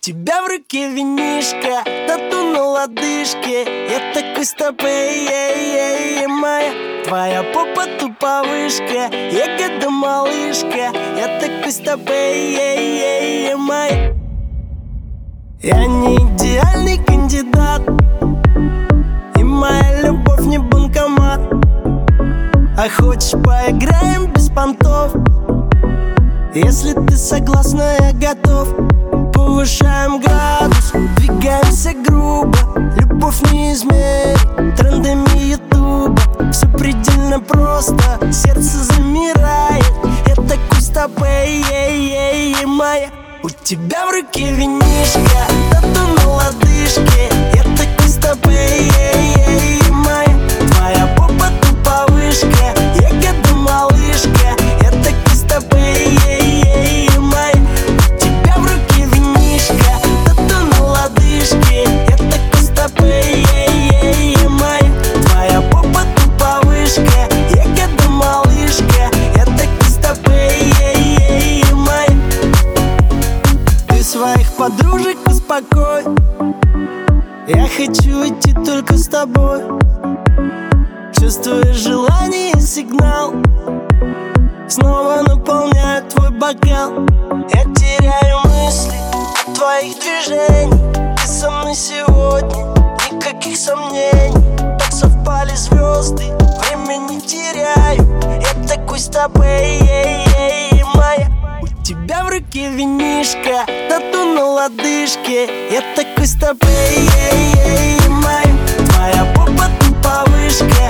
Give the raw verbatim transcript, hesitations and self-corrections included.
тебя в руке винишка, тату на лодыжке. Я такой с тобой, ей-ей-ей, моя. Твоя попа тупо вышка, ягода малышка. Я такой с тобой, ей-ей-ей, моя. Я не идеальный кандидат, и моя любовь не банкомат. А хочешь, поиграем без понтов? Если ты согласна, я готов. Повышаем градус, двигаемся грубо. Любовь не измерит трендами ютуба. Все предельно просто, сердце замирает. Я такой с тобой, ей-ей-ей, моя. У тебя в руке винишка, тату на лодыжке. Я такой с тобой, ей-ей-ей, моя. Твоя попа тупо вышка, ягода малышка. Я такой с тобой, ей-ей-ей, моя. У тебя в руке винишка, тату на лодыжке. Я такой с тобой, ей-ей-ей, моя. Твоя попа тупо вышка, ягода малышка. Я такой с тобой, ей-ей-ей, моя. Ты своих подружек успокой, я хочу идти только с тобой. Чувствую желание и сигнал, снова наполняю твой бокал. Я теряю мысли от твоих движений. Ты со мной сегодня, никаких сомнений. Так совпали звезды, время не теряю. Я такой с тобой, ей-ей-ей, моя. У тебя в руке винишка, тату на лодыжке. Я такой с тобой, ей-ей-ей, моя. Твоя попа тупо вышка,